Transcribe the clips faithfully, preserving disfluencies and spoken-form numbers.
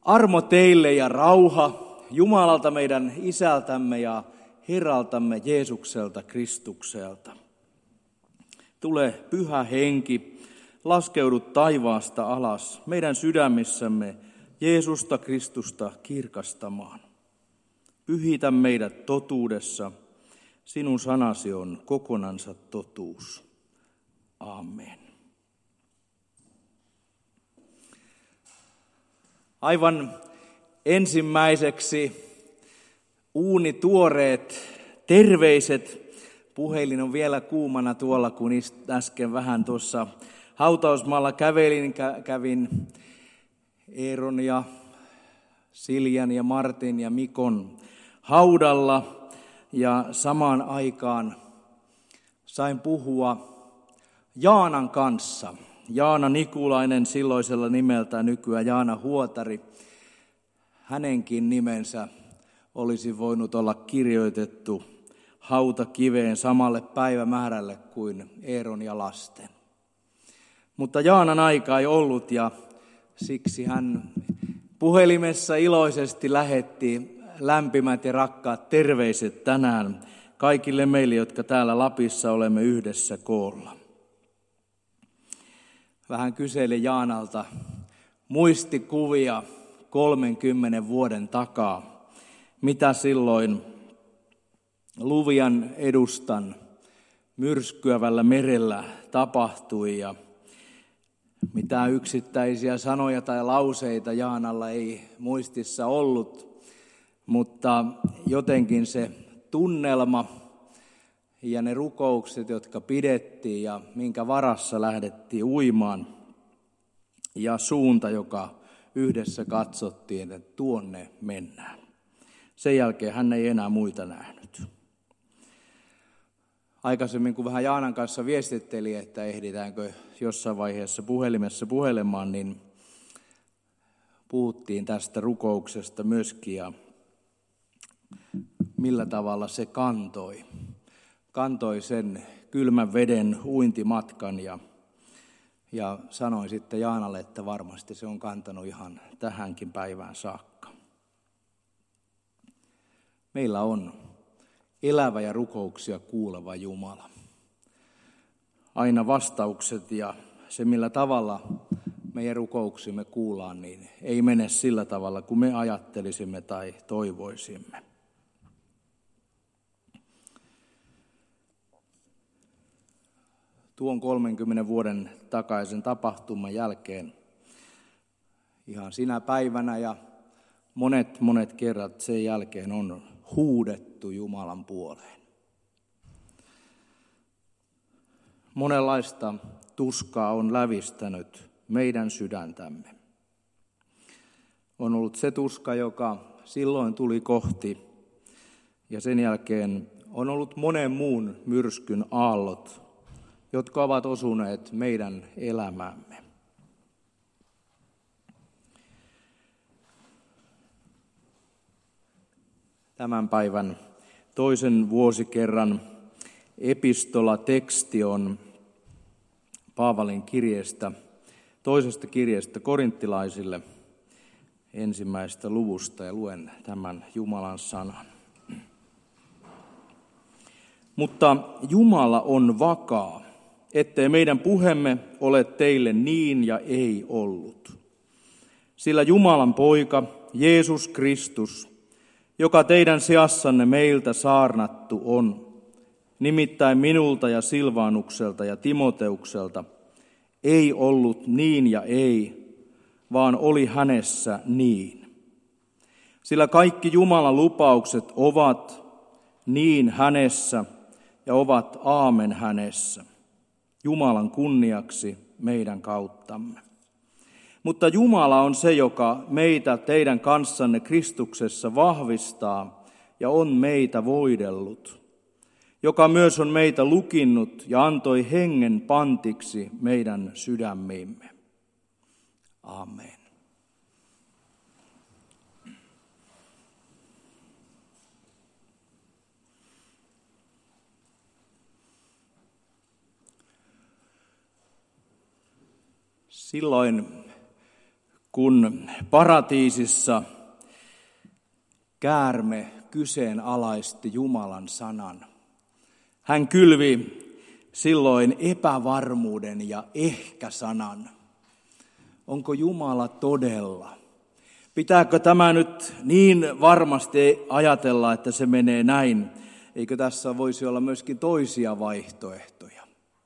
Armo teille ja rauha Jumalalta meidän Isältämme ja Herraltamme Jeesukselta Kristukselta. Tule Pyhä Henki, laskeudu taivaasta alas meidän sydämissämme Jeesusta Kristusta kirkastamaan. Pyhitä meidät totuudessa, sinun sanasi on kokonansa totuus. Amen. Aivan ensimmäiseksi uunituoreet terveiset. Puhelin on vielä kuumana tuolla, kun äsken vähän tuossa hautausmaalla kävelin, kävin Eeron ja Siljan ja Martin ja Mikon haudalla ja samaan aikaan sain puhua Jaanan kanssa. Jaana Nikulainen silloisella nimeltä, nykyään Jaana Huotari. Hänenkin nimensä olisi voinut olla kirjoitettu hautakiveen samalle päivämäärälle kuin Eeron ja lasten. Mutta Jaanan aika ei ollut ja siksi hän puhelimessa iloisesti lähetti lämpimät ja rakkaat terveiset tänään kaikille meille, jotka täällä Lapissa olemme yhdessä koolla. Vähän kyselin Jaanalta muistikuvia kolmenkymmenen vuoden takaa, mitä silloin Luvian edustan myrskyävällä merellä tapahtui ja mitä yksittäisiä sanoja tai lauseita Jaanalla ei muistissa ollut, mutta jotenkin se tunnelma ja ne rukoukset, jotka pidettiin ja minkä varassa lähdettiin uimaan ja suunta, joka yhdessä katsottiin, että tuonne mennään. Sen jälkeen hän ei enää muita nähnyt. Aikaisemmin, kun vähän Jaanan kanssa viestitteli, että ehditäänkö jossain vaiheessa puhelimessa puhelemaan, niin puhuttiin tästä rukouksesta myöskin ja millä tavalla se kantoi. Kantoi sen kylmän veden uintimatkan ja, ja sanoin sitten Jaanalle, että varmasti se on kantanut ihan tähänkin päivään saakka. Meillä on elävä ja rukouksia kuuleva Jumala. Aina vastaukset ja se millä tavalla meidän rukouksimme kuullaan, niin ei mene sillä tavalla kuin me ajattelisimme tai toivoisimme. Tuon kolmenkymmenen vuoden takaisen tapahtuman jälkeen ihan sinä päivänä ja monet monet kerrat sen jälkeen on huudettu Jumalan puoleen. Monenlaista tuskaa on lävistänyt meidän sydäntämme. On ollut se tuska, joka silloin tuli kohti ja sen jälkeen on ollut monen muun myrskyn aallot, jotka ovat osuneet meidän elämäämme. Tämän päivän toisen vuosikerran epistolateksti on Paavalin kirjeestä, toisesta kirjeestä korinttilaisille ensimmäisestä luvusta ja luen tämän Jumalan sanan. Mutta Jumala on vakaa, ettei meidän puhemme ole teille niin ja ei ollut. Sillä Jumalan poika, Jeesus Kristus, joka teidän seassanne meiltä saarnattu on, nimittäin minulta ja Silvanukselta ja Timoteukselta, ei ollut niin ja ei, vaan oli hänessä niin. Sillä kaikki Jumalan lupaukset ovat niin hänessä ja ovat aamen hänessä, Jumalan kunniaksi meidän kauttamme. Mutta Jumala on se, joka meitä teidän kanssanne Kristuksessa vahvistaa ja on meitä voidellut, joka myös on meitä lukinnut ja antoi hengen pantiksi meidän sydämiimme. Amen. Silloin kun paratiisissa käärme kyseenalaisti Jumalan sanan. Hän kylvi silloin epävarmuuden ja ehkä-sanan. Onko Jumala todella? Pitääkö tämä nyt niin varmasti ajatella, että se menee näin? Eikö tässä voisi olla myöskin toisia vaihtoehtoja?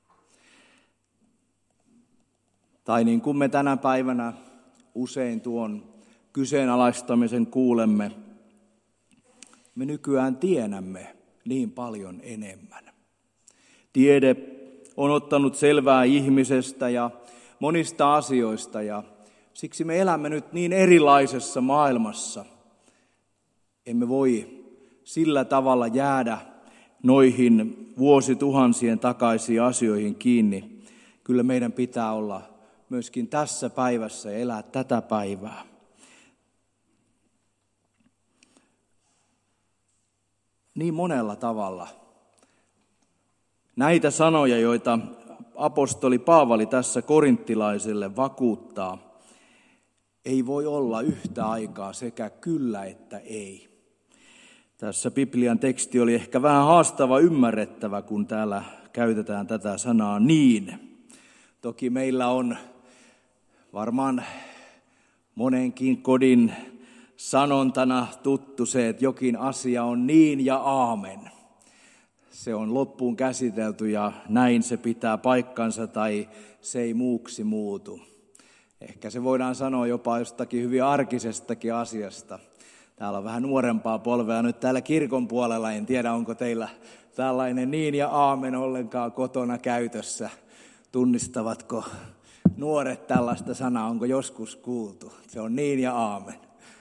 Tai niin kuin me tänä päivänä usein tuon kyseenalaistamisen kuulemme, me nykyään tiedämme niin paljon enemmän. Tiede on ottanut selvää ihmisestä ja monista asioista ja siksi me elämme nyt niin erilaisessa maailmassa. Emme voi sillä tavalla jäädä noihin vuosituhansien takaisiin asioihin kiinni. Kyllä meidän pitää olla myöskin tässä päivässä ja elää tätä päivää. Niin monella tavalla. Näitä sanoja, joita apostoli Paavali tässä korinttilaiselle vakuuttaa, ei voi olla yhtä aikaa sekä kyllä että ei. Tässä Biblian teksti oli ehkä vähän haastava ymmärrettävä, kun täällä käytetään tätä sanaa niin. Toki meillä on varmaan monenkin kodin sanontana tuttu se, että jokin asia on niin ja aamen. Se on loppuun käsitelty ja näin se pitää paikkansa tai se ei muuksi muutu. Ehkä se voidaan sanoa jopa jostakin hyvin arkisestakin asiasta. Täällä on vähän nuorempaa polvea nyt täällä kirkon puolella. En tiedä, onko teillä tällainen niin ja aamen ollenkaan kotona käytössä. Tunnistavatko nuoret tällaista sanaa? Onko joskus kuultu? Se on niin ja aamen.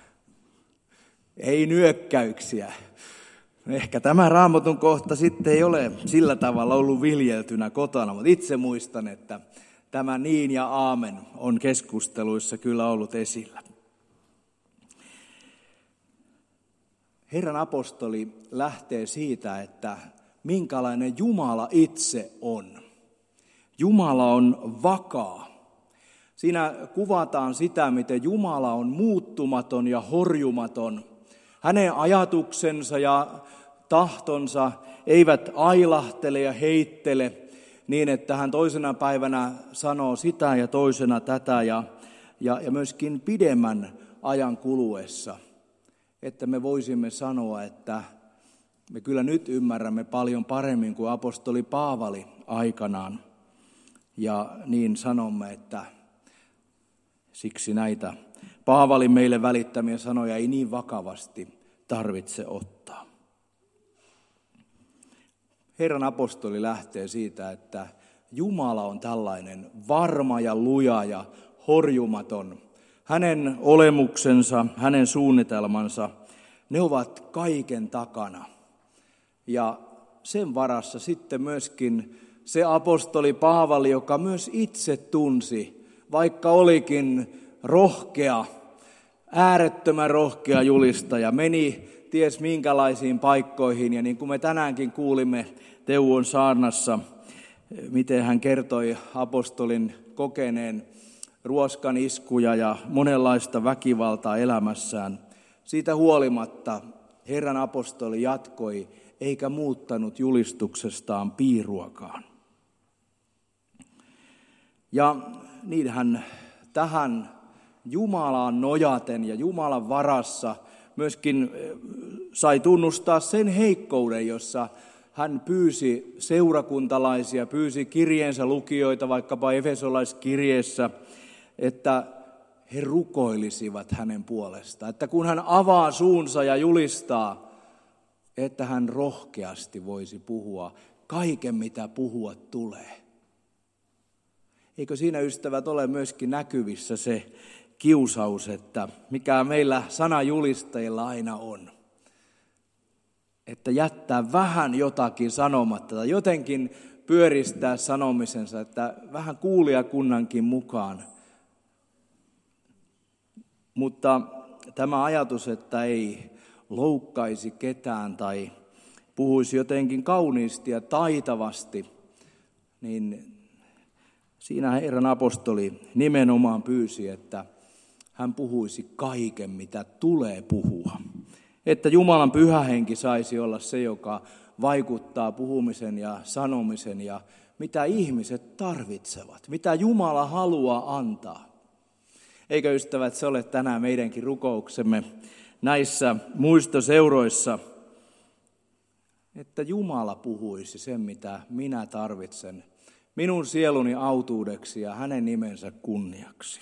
Ei nyökkäyksiä. Ehkä tämä Raamatun kohta sitten ei ole sillä tavalla ollut viljeltynä kotona, mutta itse muistan, että tämä niin ja aamen on keskusteluissa kyllä ollut esillä. Herran apostoli lähtee siitä, että minkälainen Jumala itse on. Jumala on vakaa. Siinä kuvataan sitä, miten Jumala on muuttumaton ja horjumaton. Hänen ajatuksensa ja tahtonsa eivät ailahtele ja heittele niin, että hän toisena päivänä sanoo sitä ja toisena tätä ja, ja, ja myöskin pidemmän ajan kuluessa. Että me voisimme sanoa, että me kyllä nyt ymmärrämme paljon paremmin kuin apostoli Paavali aikanaan. Ja niin sanomme, että siksi näitä Paavalin meille välittämiä sanoja ei niin vakavasti tarvitse ottaa. Herran apostoli lähtee siitä, että Jumala on tällainen varma ja luja ja horjumaton. Hänen olemuksensa, hänen suunnitelmansa, ne ovat kaiken takana. Ja sen varassa sitten myöskin se apostoli Paavali, joka myös itse tunsi, vaikka olikin rohkea, äärettömän rohkea julistaja, meni ties minkälaisiin paikkoihin. Ja niin kuin me tänäänkin kuulimme Teuon saarnassa, miten hän kertoi apostolin kokeneen ruoskan iskuja ja monenlaista väkivaltaa elämässään. Siitä huolimatta Herran apostoli jatkoi eikä muuttanut julistuksestaan piiruakaan. Ja niin hän tähän Jumalaan nojaten ja Jumalan varassa myöskin sai tunnustaa sen heikkouden, jossa hän pyysi seurakuntalaisia, pyysi kirjeensä lukijoita vaikkapa Efesolaiskirjeessä, että he rukoilisivat hänen puolestaan. Että kun hän avaa suunsa ja julistaa, että hän rohkeasti voisi puhua kaiken, mitä puhua tulee. Eikö siinä, ystävät, ole myöskin näkyvissä se kiusaus, että mikä meillä sanajulistajilla aina on? Että jättää vähän jotakin sanomatta tai jotenkin pyöristää sanomisensa, että vähän kuulijakunnankin mukaan. Mutta tämä ajatus, että ei loukkaisi ketään tai puhuisi jotenkin kauniisti ja taitavasti, niin siinä Herran apostoli nimenomaan pyysi, että hän puhuisi kaiken, mitä tulee puhua. Että Jumalan pyhä henki saisi olla se, joka vaikuttaa puhumisen ja sanomisen ja mitä ihmiset tarvitsevat, mitä Jumala haluaa antaa. Eikö ystävät, se ole tänään meidänkin rukouksemme näissä muistoseuroissa, että Jumala puhuisi sen, mitä minä tarvitsen minun sieluni autuudeksi ja hänen nimensä kunniaksi.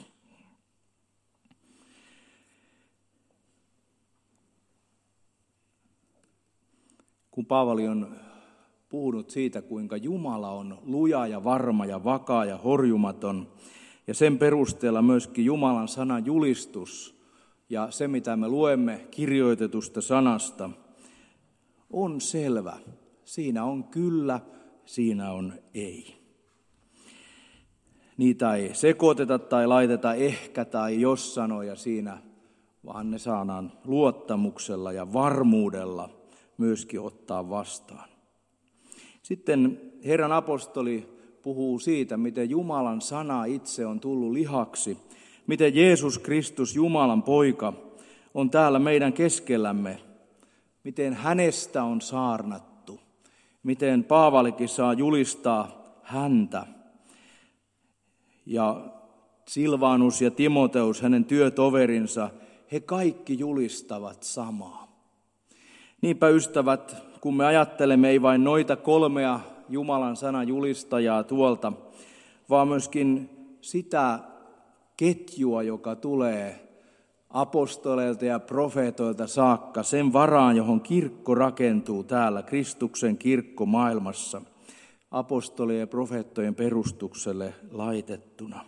Kun Paavali on puhunut siitä, kuinka Jumala on luja ja varma ja vakaa ja horjumaton, ja sen perusteella myöskin Jumalan sanan julistus ja se, mitä me luemme kirjoitetusta sanasta, on selvä. Siinä on kyllä, siinä on ei. Niitä ei sekoiteta tai laiteta ehkä tai jos sanoja siinä, vaan ne saadaan luottamuksella ja varmuudella myöskin ottaa vastaan. Sitten Herran apostoli puhuu siitä, miten Jumalan sana itse on tullut lihaksi, miten Jeesus Kristus, Jumalan poika, on täällä meidän keskellämme, miten hänestä on saarnattu, miten Paavalikin saa julistaa häntä. Ja Silvanus ja Timoteus, hänen työtoverinsa, he kaikki julistavat samaa. Niinpä ystävät, kun me ajattelemme ei vain noita kolmea Jumalan sanan julistajaa tuolta, vaan myöskin sitä ketjua, joka tulee apostoleilta ja profeetoilta saakka, sen varaan, johon kirkko rakentuu täällä, Kristuksen kirkko maailmassa, apostolien ja profeettojen perustukselle laitettuna.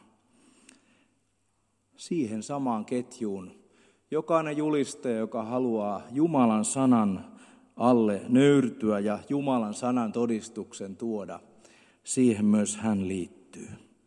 Siihen samaan ketjuun jokainen julistaja, joka haluaa Jumalan sanan alle nöyrtyä ja Jumalan sanan todistuksen tuoda, siihen myös hän liittyy.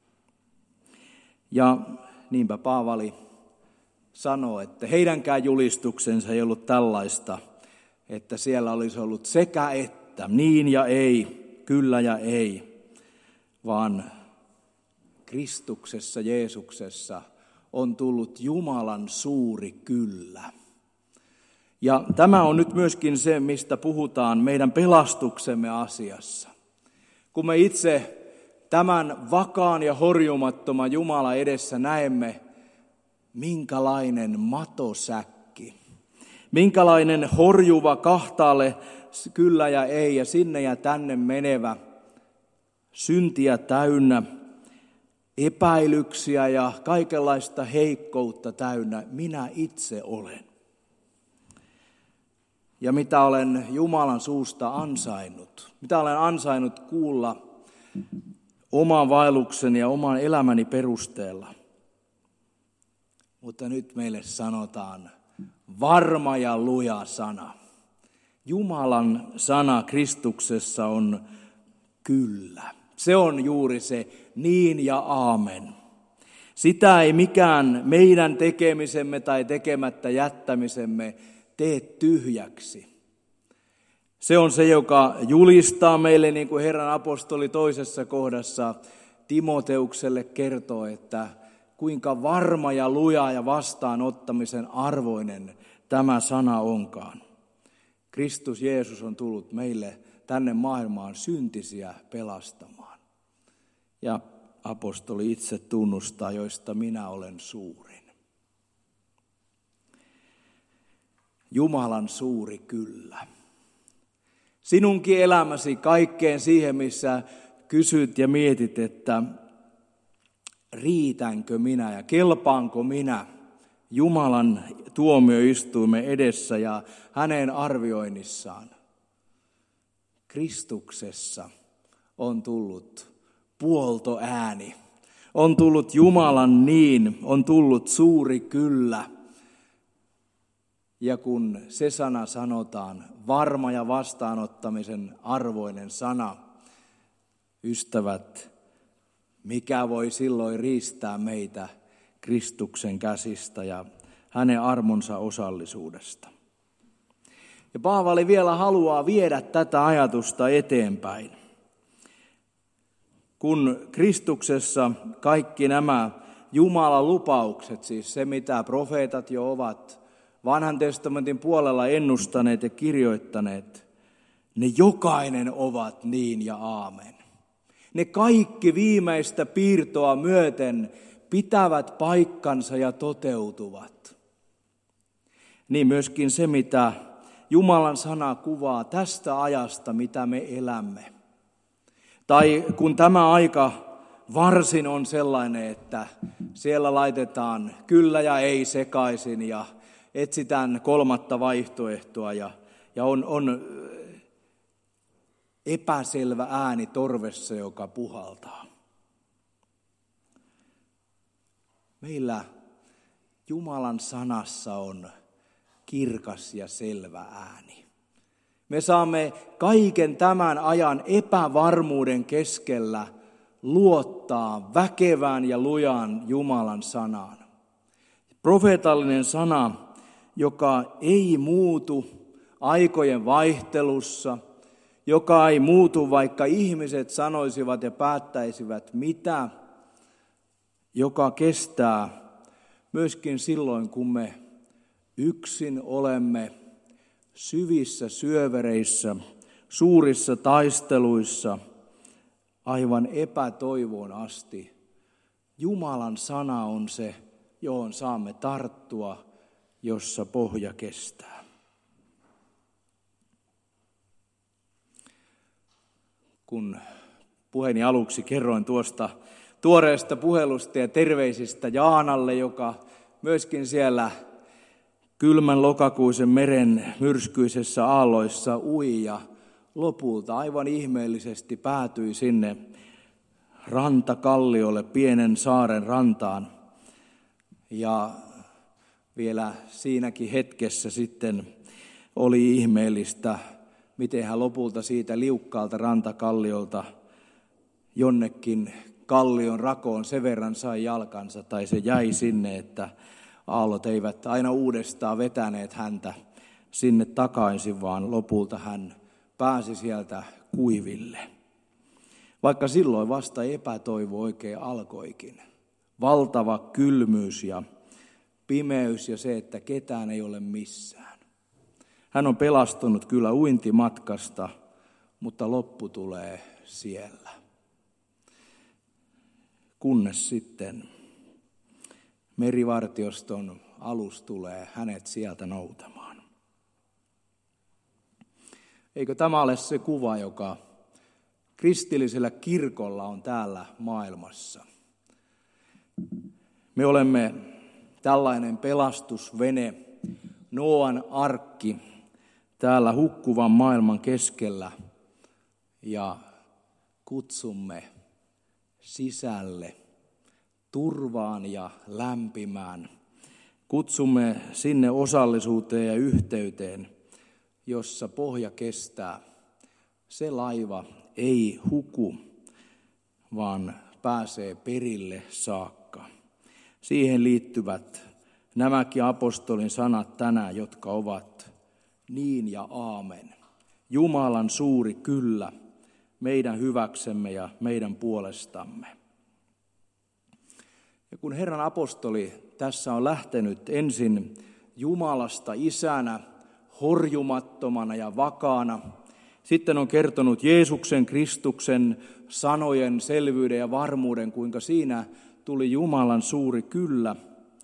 Ja niinpä Paavali sanoo, että heidänkään julistuksensa ei ollut tällaista, että siellä olisi ollut sekä että, niin ja ei, kyllä ja ei, vaan Kristuksessa, Jeesuksessa on tullut Jumalan suuri kyllä. Ja tämä on nyt myöskin se, mistä puhutaan meidän pelastuksemme asiassa. Kun me itse tämän vakaan ja horjumattoman Jumalan edessä näemme, minkälainen matosäkki, minkälainen horjuva kahtaalle kyllä ja ei ja sinne ja tänne menevä, syntiä täynnä, epäilyksiä ja kaikenlaista heikkoutta täynnä minä itse olen. Ja mitä olen Jumalan suusta ansainnut, mitä olen ansainnut kuulla oman vaellukseni ja oman elämäni perusteella. Mutta nyt meille sanotaan varma ja luja sana. Jumalan sana Kristuksessa on kyllä. Se on juuri se niin ja aamen. Sitä ei mikään meidän tekemisemme tai tekemättä jättämisemme tee tyhjäksi. Se on se, joka julistaa meille, niin kuin Herran apostoli toisessa kohdassa Timoteukselle kertoo, että kuinka varma ja luja ja vastaanottamisen arvoinen tämä sana onkaan. Kristus Jeesus on tullut meille tänne maailmaan syntisiä pelastamaan. Ja apostoli itse tunnustaa, joista minä olen suurin. Jumalan suuri kyllä. Sinunkin elämäsi kaikkeen siihen, missä kysyt ja mietit, että riitänkö minä ja kelpaanko minä Jumalan tuomioistuimen edessä ja hänen arvioinnissaan. Kristuksessa on tullut puoltoääni, on tullut Jumalan niin, on tullut suuri kyllä. Ja kun se sana sanotaan, varma ja vastaanottamisen arvoinen sana, ystävät, mikä voi silloin riistää meitä Kristuksen käsistä ja hänen armonsa osallisuudesta. Ja Paavali vielä haluaa viedä tätä ajatusta eteenpäin. Kun Kristuksessa kaikki nämä Jumalan lupaukset, siis se mitä profeetat jo ovat vanhan testamentin puolella ennustaneet ja kirjoittaneet, ne jokainen ovat niin ja aamen. Ne kaikki viimeistä piirtoa myöten pitävät paikkansa ja toteutuvat. Niin myöskin se, mitä Jumalan sana kuvaa tästä ajasta, mitä me elämme. Tai kun tämä aika varsin on sellainen, että siellä laitetaan kyllä ja ei sekaisin ja etsitään kolmatta vaihtoehtoa ja, ja on, on epäselvä ääni torvessa, joka puhaltaa. Meillä Jumalan sanassa on kirkas ja selvä ääni. Me saamme kaiken tämän ajan epävarmuuden keskellä luottaa väkevään ja lujaan Jumalan sanaan. Profeetallinen sana, joka ei muutu aikojen vaihtelussa, joka ei muutu, vaikka ihmiset sanoisivat ja päättäisivät mitä, joka kestää myöskin silloin, kun me yksin olemme syvissä syövereissä, suurissa taisteluissa, aivan epätoivoon asti. Jumalan sana on se, johon saamme tarttua, jossa pohja kestää. Kun puheeni aluksi kerroin tuosta tuoreesta puhelusta ja terveisistä Jaanalle, joka myöskin siellä kylmän lokakuisen meren myrskyisessä aalloissa ui ja lopulta aivan ihmeellisesti päätyi sinne rantakalliolle, pienen saaren rantaan. Ja vielä siinäkin hetkessä sitten oli ihmeellistä, miten hän lopulta siitä liukkaalta rantakalliolta jonnekin kallion rakoon sen verran sai jalkansa, tai se jäi sinne, että aallot eivät aina uudestaan vetäneet häntä sinne takaisin, vaan lopulta hän pääsi sieltä kuiville. Vaikka silloin vasta epätoivo oikein alkoikin. Valtava kylmyys ja pimeys ja se, että ketään ei ole missään. Hän on pelastunut kyllä uintimatkasta, mutta loppu tulee siellä. Kunnes sitten merivartioston alus tulee hänet sieltä noutamaan. Eikö tämä ole se kuva, joka kristillisellä kirkolla on täällä maailmassa? Me olemme tällainen pelastusvene, Nooan arkki, täällä hukkuvan maailman keskellä ja kutsumme sisälle turvaan ja lämpimään. Kutsumme sinne osallisuuteen ja yhteyteen, jossa pohja kestää. Se laiva ei huku, vaan pääsee perille saakka. Siihen liittyvät nämäkin apostolin sanat tänään, jotka ovat niin ja aamen. Jumalan suuri kyllä meidän hyväksemme ja meidän puolestamme. Ja kun Herran apostoli tässä on lähtenyt ensin Jumalasta isänä, horjumattomana ja vakaana, sitten on kertonut Jeesuksen Kristuksen sanojen selvyyden ja varmuuden, kuinka siinä tuli Jumalan suuri kyllä,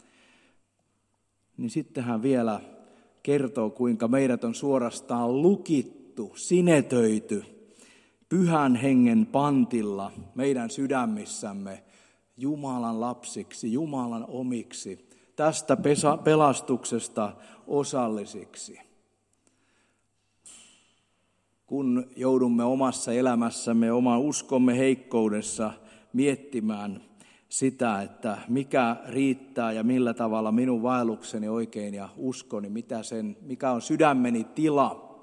niin sitten hän vielä kertoo, kuinka meidät on suorastaan lukittu, sinetöity Pyhän Hengen pantilla meidän sydämissämme Jumalan lapsiksi, Jumalan omiksi, tästä pelastuksesta osallisiksi. Kun joudumme omassa elämässämme, oman uskomme heikkoudessa miettimään sitä, että mikä riittää ja millä tavalla minun vaellukseni oikein ja uskoni, mitä sen, mikä on sydämeni tila,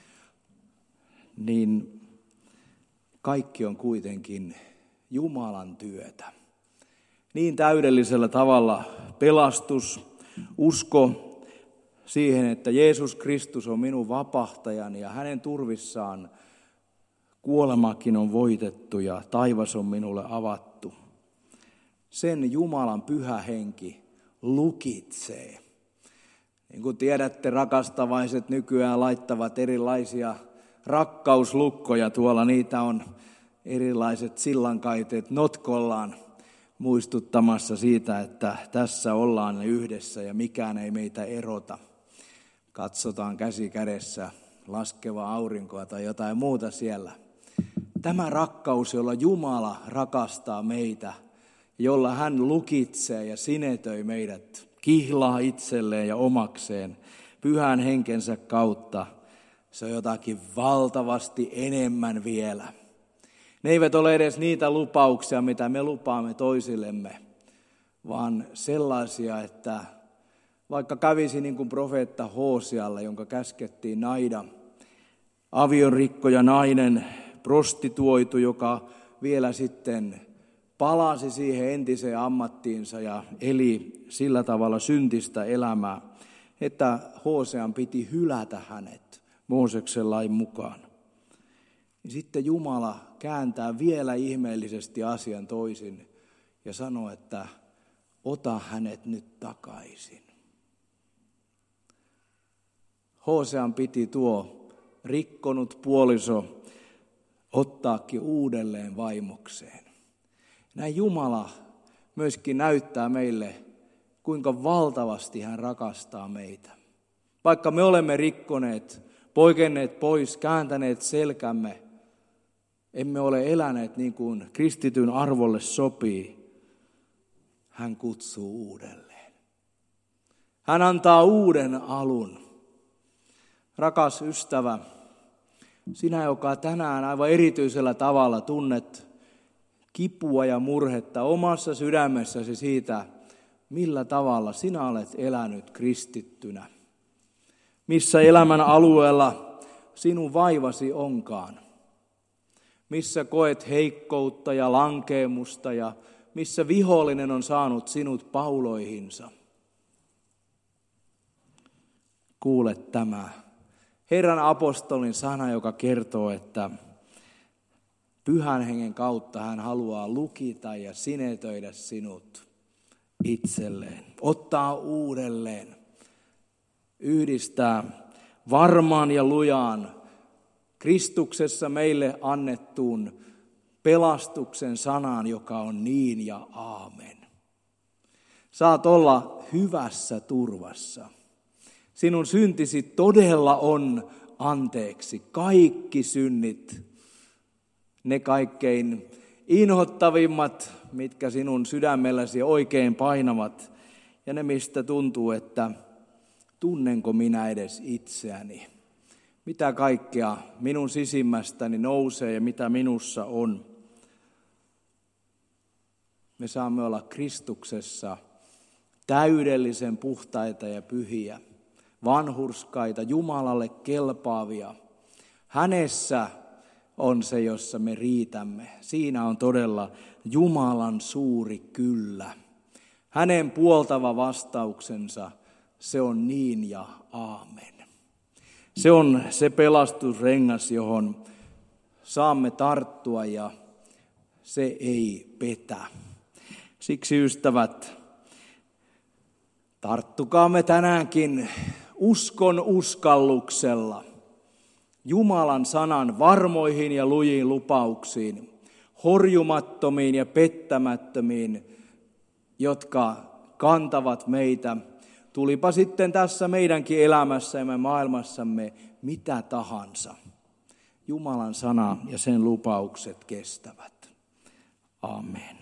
niin kaikki on kuitenkin Jumalan työtä. Niin täydellisellä tavalla pelastus, usko siihen, että Jeesus Kristus on minun vapahtajani ja hänen turvissaan kuolemakin on voitettu ja taivas on minulle avattu. sen Jumalan pyhä henki lukitsee. Niin kuin tiedätte, rakastavaiset nykyään laittavat erilaisia rakkauslukkoja. Tuolla niitä on erilaiset sillankaiteet notkollaan muistuttamassa siitä, että tässä ollaan yhdessä ja mikään ei meitä erota. Katsotaan käsi kädessä laskevaa aurinkoa tai jotain muuta siellä. Tämä rakkaus, jolla Jumala rakastaa meitä, jolla hän lukitsee ja sinetöi meidät, kihlaa itselleen ja omakseen pyhän henkensä kautta, se on jotakin valtavasti enemmän vielä. Ne eivät ole edes niitä lupauksia, mitä me lupaamme toisillemme, vaan sellaisia, että vaikka kävisi niin kuin profeetta Hoosialle, jonka käskettiin naida, aviorikkoja nainen, prostituoitu, joka vielä sitten palasi siihen entiseen ammattiinsa ja eli sillä tavalla syntistä elämää, että Hoosean piti hylätä hänet Mooseksen lain mukaan. Sitten Jumala kääntää vielä ihmeellisesti asian toisin ja sanoo, että ota hänet nyt takaisin. Hoosean piti tuo rikkonut puoliso ottaakin uudelleen vaimokseen. Näin Jumala myöskin näyttää meille, kuinka valtavasti hän rakastaa meitä. Vaikka me olemme rikkoneet, poikenneet pois, kääntäneet selkämme, emme ole eläneet niin kuin kristityn arvolle sopii, hän kutsuu uudelleen. Hän antaa uuden alun. Rakas ystävä, sinä, joka tänään aivan erityisellä tavalla tunnet kipua ja murhetta omassa sydämessäsi siitä, millä tavalla sinä olet elänyt kristittynä. Missä elämän alueella sinun vaivasi onkaan. Missä koet heikkoutta ja lankeemusta ja missä vihollinen on saanut sinut pauloihinsa. Kuule tämä Herran apostolin sana, joka kertoo, että Pyhän Hengen kautta hän haluaa lukita ja sinetöidä sinut itselleen. Ottaa uudelleen, yhdistää varmaan ja lujaan Kristuksessa meille annettuun pelastuksen sanaan, joka on niin ja aamen. Saat olla hyvässä turvassa. Sinun syntisi todella on anteeksi. Kaikki synnit, ne kaikkein inhottavimmat, mitkä sinun sydämelläsi oikein painavat. Ja ne, mistä tuntuu, että tunnenko minä edes itseäni. Mitä kaikkea minun sisimmästäni nousee ja mitä minussa on. Me saamme olla Kristuksessa täydellisen puhtaita ja pyhiä, vanhurskaita, Jumalalle kelpaavia. Hänessä on se, jossa me riitämme. Siinä on todella Jumalan suuri kyllä. Hänen puoltava vastauksensa, se on niin ja aamen. Se on se pelastusrengas, johon saamme tarttua ja se ei petä. Siksi ystävät, tarttukaamme tänäänkin uskon uskalluksella Jumalan sanan varmoihin ja lujiin lupauksiin, horjumattomiin ja pettämättömiin, jotka kantavat meitä. Tulipa sitten tässä meidänkin elämässämme, maailmassamme, mitä tahansa. Jumalan sana ja sen lupaukset kestävät. Amen.